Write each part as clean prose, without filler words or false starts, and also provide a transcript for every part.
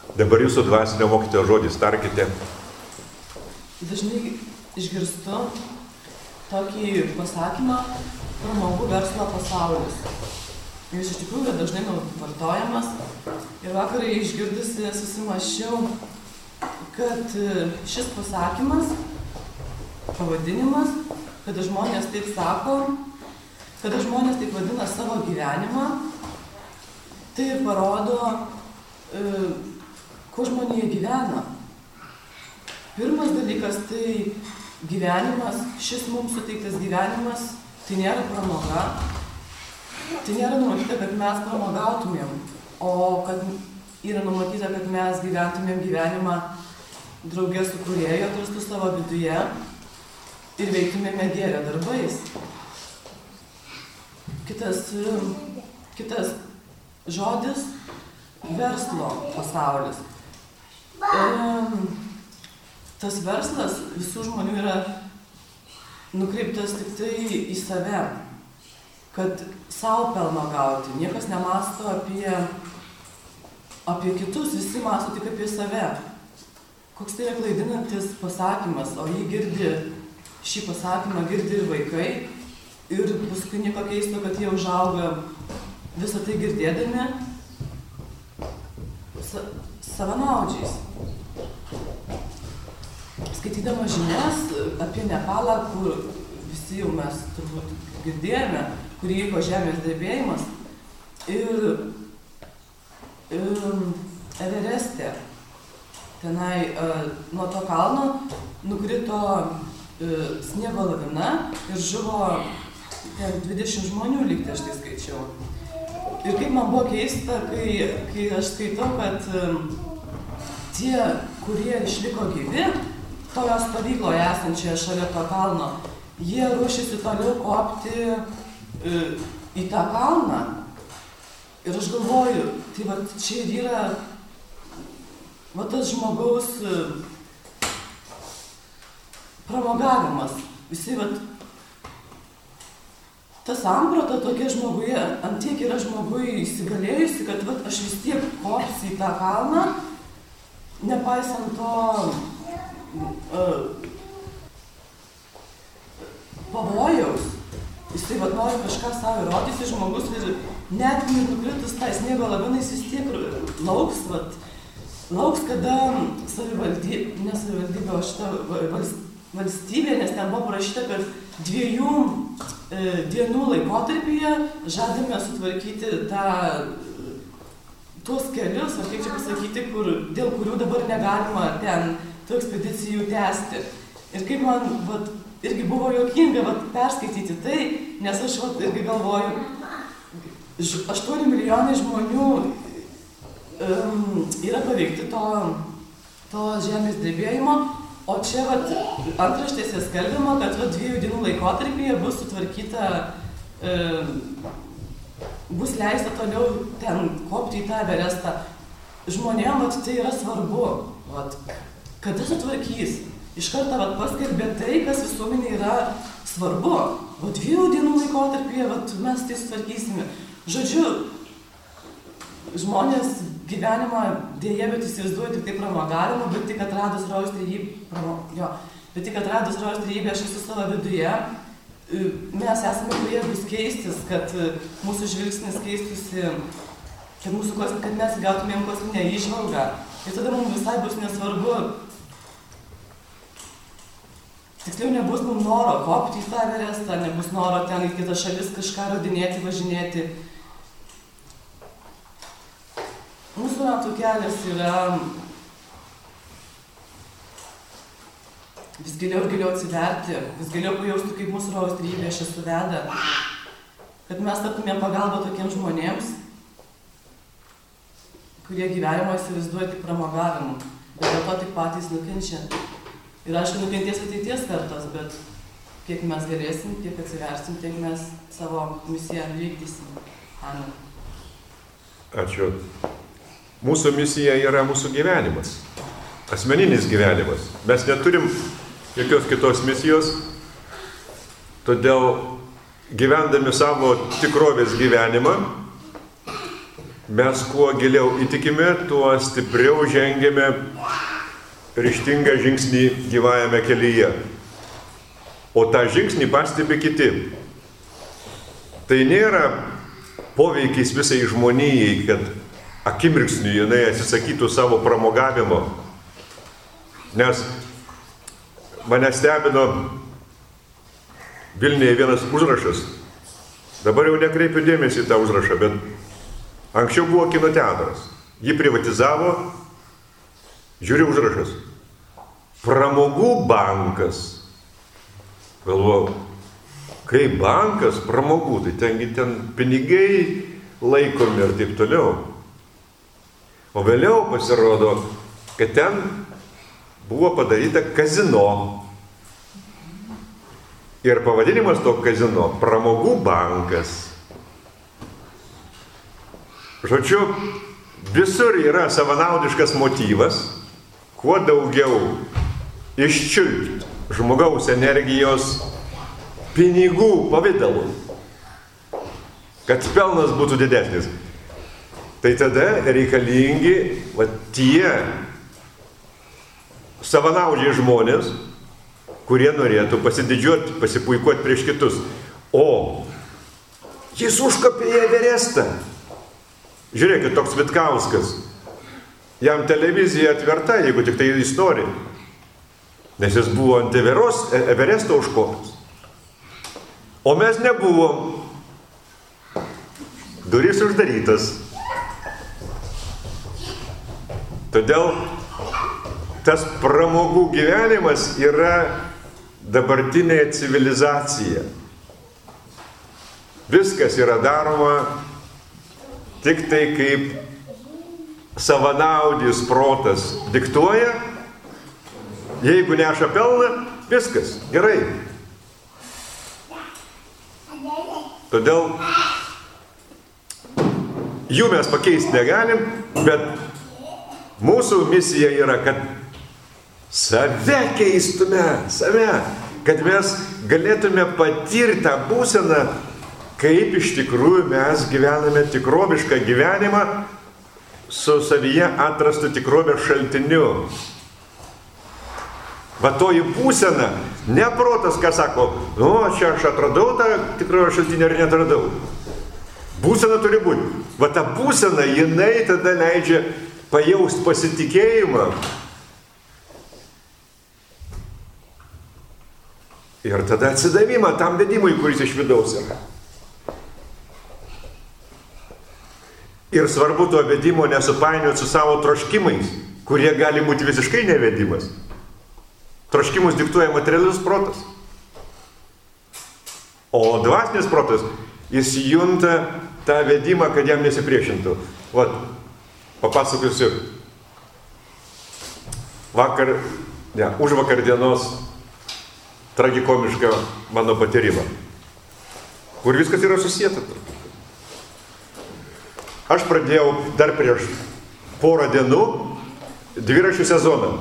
Dabar jūsų dvasinio mokytojo žodis, tarkite. Dažnai išgirstu tokį pasakymą pramogų verslo pasaulis. Jis iš tikrųjų yra dažnai vartojamas. Ir vakarai išgirdusi susimąsčiau, kad šis pasakymas, pavadinimas, kada žmonės taip sako, kada žmonės taip vadina savo gyvenimą, tai ir parodo, kuo žmonėje gyvena. Pirmas dalykas, tai gyvenimas, šis mums suteiktas gyvenimas, tai nėra pramoga. Tai nėra numatyta, kad mes pramogautumėm, o kad yra numatyta, kad mes gyventumėm gyvenimą drauge su Kūrėju, atrastų savo viduje ir veiktumėme Gėrio darbais. Kitas žodis – verslo pasaulis. Tas verslas visų žmonių yra nukreiptas tik tai į save, kad savo pelno gauti. Niekas nemąsto apie kitus, visi mąsto tik apie save. Koks tai yra klaidinantis pasakymas, o šį pasakymą girdi ir vaikai, ir paskui nieko keisto, kad jie užauga visą tai girdėdami savanaudžiais. Skaitydama žinias apie Nepalą, kur visi jau mes turbūt girdėjome, kur įvyko žemės drebėjimas, ir Evereste, tenai nuo to kalno nukrito sniego lavina ir žuvo 20 žmonių, lyg tai aš tai skaičiau. Ir kaip man buvo keista, kai aš skaitau, kad tie, kurie išliko gyvi, toje stovykloje esančioje šalia to kalno, jie ruošiasi toliau kopti į tą kalną. Ir aš galvoju, tai va čia ir yra va tas žmogaus pramogavimas. Visi va ta samprata tokia žmoguje, antiek yra žmogui įsigalėjusi, kad va aš vis tiek kopsiu į tą kalną, nepaisant to pavojaus. Jisai vat nori kažką savo įrodyti žmogus ir net nukritus tai sniego lavinai jis vis tiek lauks, kada valstybė, nes ten buvo parašyta, kad 2 dienų laikotarpyje žadame sutvarkyti tuos kelius, ar kaip čia pasakyti, dėl kurių dabar negalima ten tų ekspedicijų tęsti. Ir kaip man irgi buvo juokinga perskaityti tai, nes aš irgi galvoju, 8 milijonai žmonių yra paveikti to žemės drebėjimo, o čia antraštėse skelbiama, kad 2 dienų laikotarpyje bus sutvarkyta, bus leista toliau ten kopti į tą Everestą. Žmonėm tai yra svarbu, kada sutvarkys. Iš karto paskelbė tai, kas visuomenė yra svarbu. 2 dienų laikotarpyje mes tai sutvarkysime. Žodžiu, žmonės gyvenimą dėja, bet įsivaizduoja tik tai pramogavimą, bet tik atradus rojaus trejybę, aš esu savo viduje. Mes esame pajėgūs keistis, kad mūsų žvilgsnis keistųsi, kad mes gautumėm kosminę įžvalgą. Ir tada mums visai bus nesvarbu. Tiksliau, nebus mums noro kopti į tą Everestą, nebus noro ten į kitą šalis kažką radinėti, važinėti. Mūsų metų kelias yra vis giliau ir giliau atsiverti, vis giliau pajausti, kaip mūsų rojaus trejybė šią suveda, kad mes taptumėm pagalbą tokiems žmonėms, kurie gyvenimo įsivaizduoja tik pramogavimu, bet dėl to tik patys nukenčia. Ir aišku, nukentės ateities kartos, bet kiek mes galėsim, kiek atsiversim, tiek mes savo misiją vykdysim. Amen. Ačiū. Mūsų misija yra mūsų gyvenimas, asmeninis gyvenimas. Mes neturim jokios kitos misijos, todėl gyvendami savo tikrovės gyvenimą, mes kuo giliau įtikime, tuo stipriau žengiame ryžtingą žingsnį gyvajame kelyje. O tą žingsnį pastebi kiti. Tai nėra poveikis visai žmonijai, kad akimirksniu jinai atsisakytų savo pramogavimo. Nes mane stebino Vilniuje vienas užrašas. Dabar jau nekreipiu dėmesį į tą užrašą, bet anksčiau buvo kino teatras. Jį privatizavo, žiūri užrašas. Pramogų bankas. Galvoju, kaip bankas, pramogų, tai ten pinigai laikomi ir taip toliau. O vėliau pasirodo, kad ten buvo padaryta kazino. Ir pavadinimas to kazino – pramogų bankas. Žodžiu, visur yra savanaudiškas motyvas, kuo daugiau iščiulpti žmogaus energijos pinigų pavidalu, kad pelnas būtų didesnis. Tai tada reikalingi tie savanaudžiai žmonės, kurie norėtų pasididžiuoti, pasipuikuoti prieš kitus. O jis užkopė į Everestą. Žiūrėkit, toks Vitkauskas. Jam televizija atverta, jeigu tik tai jis nori. Nes jis buvo ant Everesto užkopęs. O mes nebuvom. Durys uždarytas. Todėl tas pramogų gyvenimas yra dabartinė civilizacija. Viskas yra daroma tik tai kaip savanaudis protas diktuoja. Jeigu neša pelną, viskas gerai. Todėl jų mes pakeisti negalim, bet mūsų misija yra, kad save keistume, kad mes galėtume patirti tą būseną, kaip iš tikrųjų mes gyvename tikrovišką gyvenimą su savyje atrastu tikrovės šaltiniu. Va toji būsena, ne protas, ką sako, čia aš atradau tą tikrovės šaltinį ar netradau. Būsena turi būti. Va ta būsena, jinai tada leidžia pajausti pasitikėjimą. Ir tada atsidavimą tam vedimui, kuris iš vidaus yra. Ir svarbu to vedimo nesupainioti su savo troškimais, kurie gali būti visiškai nevedimas. Troškimus diktuoja materialus protas. O dvasinis protas, jis junta tą vedimą, kad jam nesipriešintų. Vat, papasakosiu užvakar dienos tragikomišką mano patyrimą, kur viskas yra susieta. Aš pradėjau dar prieš porą dienų dviračių sezoną.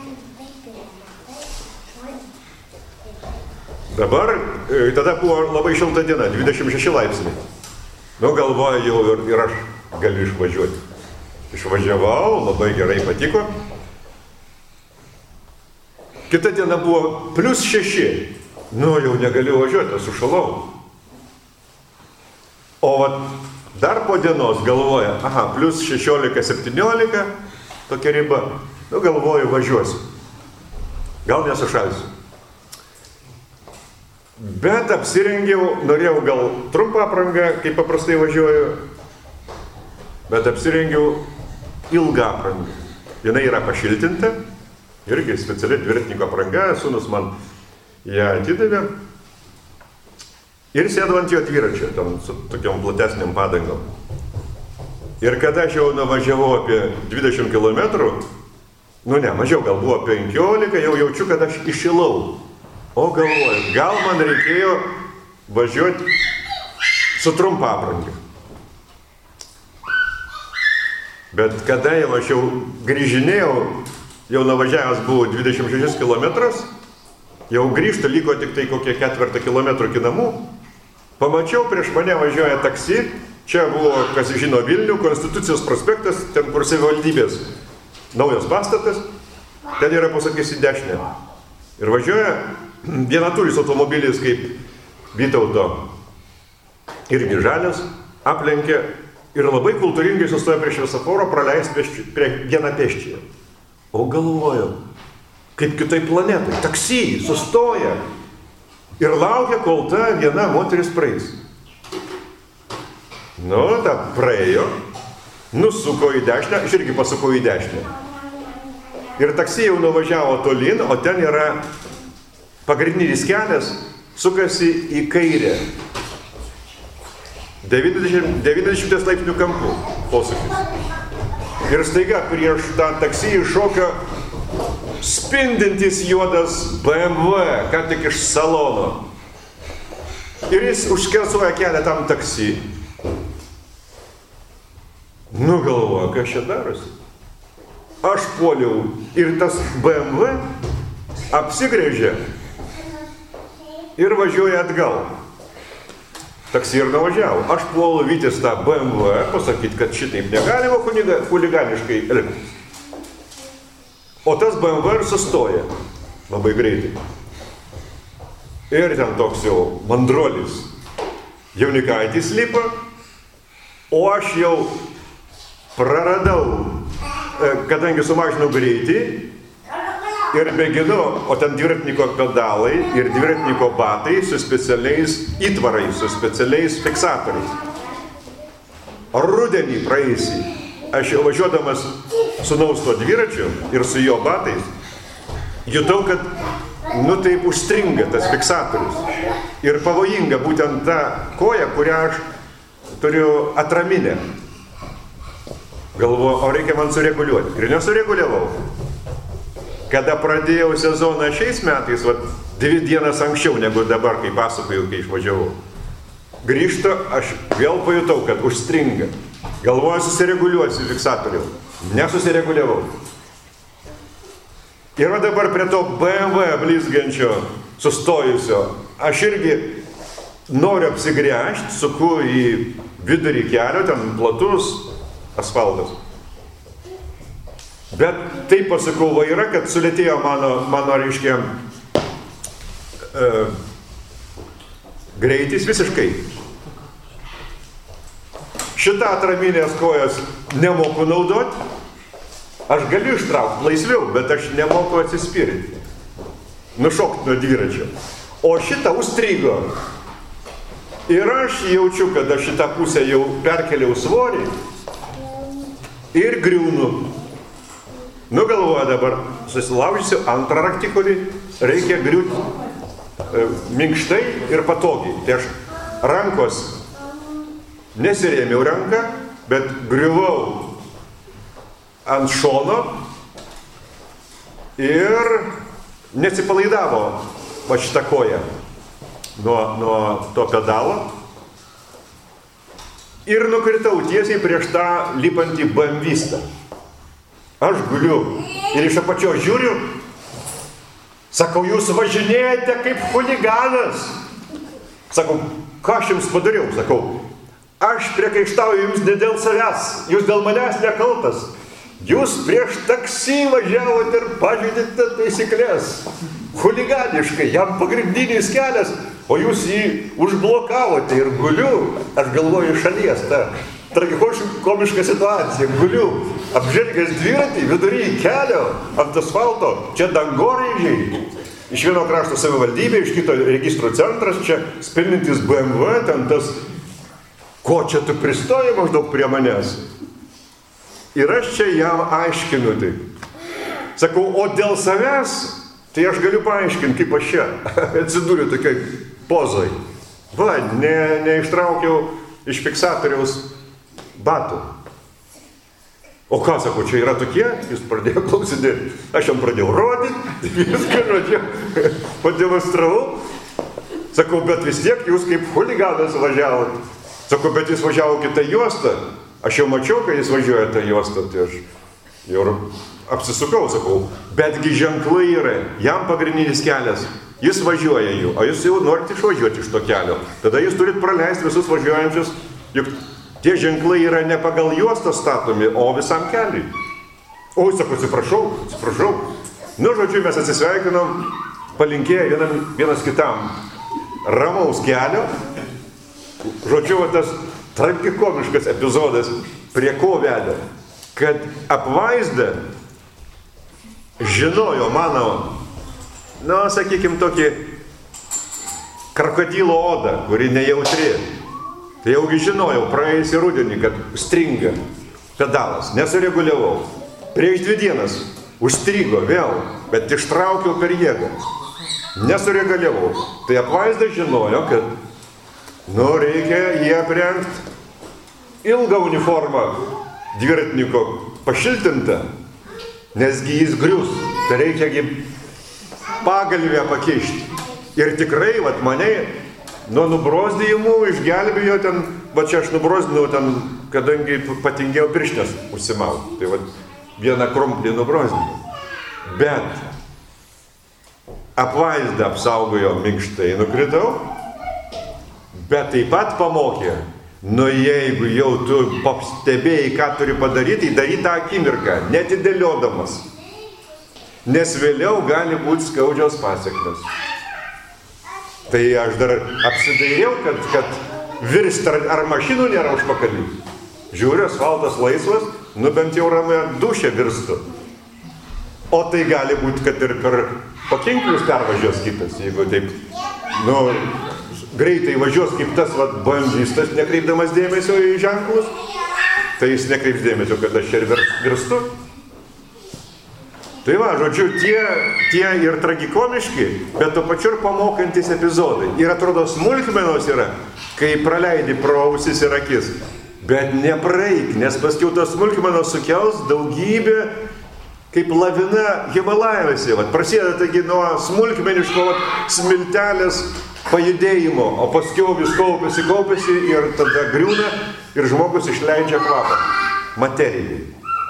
Dabar, tada buvo labai šilta diena, 26 laipsniai. Galvoju, jau ir aš galiu išvažiuoti. Išvažiavau, labai gerai patiko. Kita diena buvo +6. Jau negaliu važiuoti, sušalau. O dar po dienos galvoja, +16-17, tokia riba. Galvoju, važiuosiu. Gal nesušalsiu. Bet apsirengiau, norėjau gal trumpą aprangą, kaip paprastai važiuoju, bet apsirengiau ilgą aprangą. Jinai yra pašiltinta, irgi speciali dviratininko apranga, sūnus man ją atidavė. Ir sėdau ant jo dviračio, tam su tokiom platesniam padangom. Ir kada aš jau nuvažiavau apie 20 km, mažiau, gal buvo 15, jau jaučiu, kad aš iššilau. O galvoju, gal man reikėjo važiuoti su trumpa apranga. Bet kada jau aš jau grįžinėjau, jau nuvažiavęs buvau 26 km, jau grįžti liko tik tai kokie 4 km iki namų, pamačiau prieš mane važiuoja taksi Čia buvo, kas žino Vilnių, Konstitucijos prospektas, ten kur savivaldybės naujas pastatas, ten yra pasakys į dešinę. Ir važiuoja vienaturis automobilis kaip Vytauto irgi žalias, aplenkė ir labai kultūringai sustoja prie šviesoforo praleisti prie vieną pėsčiąją. O galvoju, kaip kitai planetai, taksi sustoja ir laukia, kol ta viena moteris praeis. Nu, ta praėjo, nusuko į dešinę, aš irgi pasukau į dešinę. Ir taksi jau nuvažiavo tolin, o ten yra pagrindinis kelias, sukasi į kairę. 90 laipsnių kampu posūkis. Ir staiga prieš tą taksi iššoka spindintis juodas BMW, ką tik iš salono. Ir jis užskersuoja kelią tam taksi. Nu galvoju, kas čia darosi? Aš puoliau ir tas BMW apsigrėžė ir važiuoja atgal. Taksi ir nuvažiavo. Aš puolu vytis tą BMW, pasakyti, kad šitaip negalima chuliganiškai elgtis. O tas BMW ir sustoja labai greitai. Ir ten toks jau mandrolis jaunikaitis lipa, o aš jau praradau, kadangi sumažinau greitį ir mėginu, o ten dviratininko pedalai ir dviratininko batai su specialiais įtvarais, su specialiais fiksatoriais. Rudenį praeisį, aš jau važiuodamas sūnaus to dviračiu ir su jo batais, jutau, kad taip užstringa tas fiksatorius. Ir pavojinga būtent ta koja, kurią aš turiu atraminę. Galvoju, o reikia man sureguliuoti. Ir nesureguliavau. Kada pradėjau sezoną šiais metais, 2 dienas anksčiau negu dabar, kai pasakoju, kai išvažiavau, grįžtu, aš vėl pajutau, kad užstringa. Galvoju, susireguliuosiu fiksatorių. Nesusireguliavau. Ir dabar prie to BMW blizgančio, sustojusio, aš irgi noriu apsigręžti, suku į vidurį kelio, ten platus asfaltas. Bet taip pasakau vairą, kad sulėtėjo mano reiškia, greitis visiškai. Šitą atraminės kojas nemoku naudoti. Aš galiu ištraukti laisviau, bet aš nemoku atsispirti. Nušokti nuo dviračio. O šitą užstrigo. Ir aš jaučiu, kad aš šitą pusę jau perkeliau svorį ir griūnu. Galvoju dabar, susilaužysiu antrą raktikulį, reikia griūti minkštai ir patogiai. Tai aš rankos nesirėmiau ranką, bet griuvau ant šono ir nesipalaidavo šitą koją nuo to pedalo ir nukritau tiesiai prieš tą lipantį BMW-stą. Aš guliu ir iš apačios žiūriu, sakau, jūs važinėjate kaip chuliganas. Sakau, ką aš jums padariau? Sakau, aš priekaištauju jums ne dėl savęs, jūs dėl manęs nekaltas. Jūs prieš taksi važiavote ir pažeidėte taisyklės. Chuliganiškai, jam pagrindinis kelias, o jūs jį užblokavote ir guliu. Aš galvoju šalies, ta tragikomiška situacija. Guliu, apžvelgęs dviratį vidury kelio ant asfalto, čia dangoraižiai. Iš vieno krašto savivaldybė, iš kito registrų centras, čia spindintis BMW, ten tas, ko čia tu pristoji maždaug prie manęs. Ir aš čia jam aiškinu taip. Sakau, o dėl savęs, tai aš galiu paaiškinti, kaip aš čia atsidūriu tokiai pozoj. Neištraukiau iš fiksatoriaus batų. O ką, sakau, čia yra tokie? Jis pradėjo klausyti. Aš jam pradėjau rodyti, viską žodžiu, pademonstravau. Sakau, bet vis tiek jūs kaip chuliganas važiavot. Sakau, bet jis važiavo kitą juostą. Aš jau mačiau, kai jis važiuoja tą juostą, tai aš jau apsisukau, sakau, betgi ženklai yra, jam pagrindinis kelias, jis važiuoja jų, o jūs jau norite išvažiuoti iš to kelio. Tada jūs turit praleisti visus važiuojančius, juk Tie ženklai yra ne pagal juostą statomi, o visam keliui. Oi, sako, atsiprašau. Nu, žodžiu, mes atsisveikinom, palinkėję vienas kitam ramaus kelio. Žodžiu, tas tragikomiškas epizodas prie ko vedė, kad apvaizda žinojo mano, sakykime, tokį krokodilo odą, kuri nejautri. Tai jaugi žinojau praėjusį rudenį, kad stringa pedalas, nesureguliavau. Prieš 2 dienas užstrigo vėl, bet ištraukiau per jėgą. Nesureguliavau. Tai apvaizda žinojo, kad reikia jį aprengti ilgą uniformą dviratininko pašiltintą, nesgi jis grius. Tai reikia pagalvę pakišti. Ir tikrai, mane nuo nubrozdėjimų išgelbėjo ten, čia aš nubrozdinau ten, kadangi patingėjau pirštinės užsimauti. Tai vieną krumplį nubrozdinau. Bet apvaizdą apsaugojo minkštai, nukritau, bet taip pat pamokė, jeigu jau tu stebėjai, ką turi padaryti, daryt tą akimirką, netidėliodamas. Nes vėliau gali būti skaudžios pasekmės. Tai aš dar apsidairiau, kad virst ar mašinų nėra užpakalį. Žiūriu, asfaltas laisvas, bent jau ramia dušė virstu. O tai gali būti, kad ir per pakinklius pervažiuos kitas, jeigu taip, greitai važiuos kaip tas bandystas, nekreipdamas dėmesio į ženklus, tai jis nekreips dėmesio, kad aš čia ir virstu. Tai žodžiu, tie ir tragikomiški, bet to pačiu ir pamokantis epizodai. Ir atrodo, smulkmenos yra, kai praleidi pro ausis ir akis. Bet nepraeik, nes paskiau tos smulkmenos sukels daugybę, kaip lavina Himalajuose. Prasideda taigi nuo smulkmeniško smiltelės pajudėjimo, o paskiau vis kaupiasi ir tada griūna ir žmogus išleidžia kvapą materijai.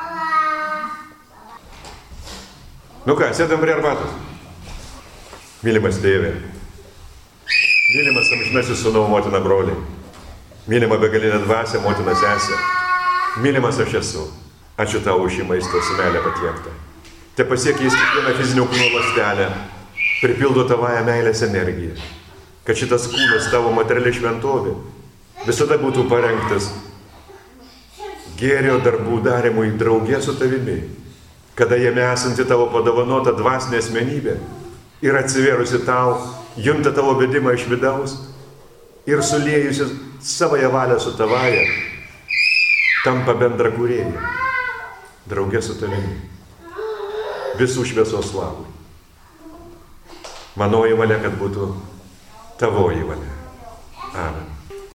Sėdam prie arbatos. Mylimas tėvė, mylimas amžinasis sūnau, motina, broliai, mylima begalinė dvasia, motina, sesė, mylimas aš esu. Ačiū tau už šį maistą su meile patiektą. Te pasiekia jis kiekvieną fizinio kūno ląstelę, pripildo tavąją meilės energiją, kad šitas kūnas tavo materiali šventovė visada būtų parengtas gėrio darbų darymui drauge su tavimi, kada jame esanti tavo padovanota dvasinė asmenybė ir atsivėrusi tau, junta tavo vedimą iš vidaus ir suliejusi savąją valią su tavąja, tampa bendra kūrėja, drauge su tavimi, visų šviesos slavui. Manoji valia, kad būtų tavoji valia. Amen.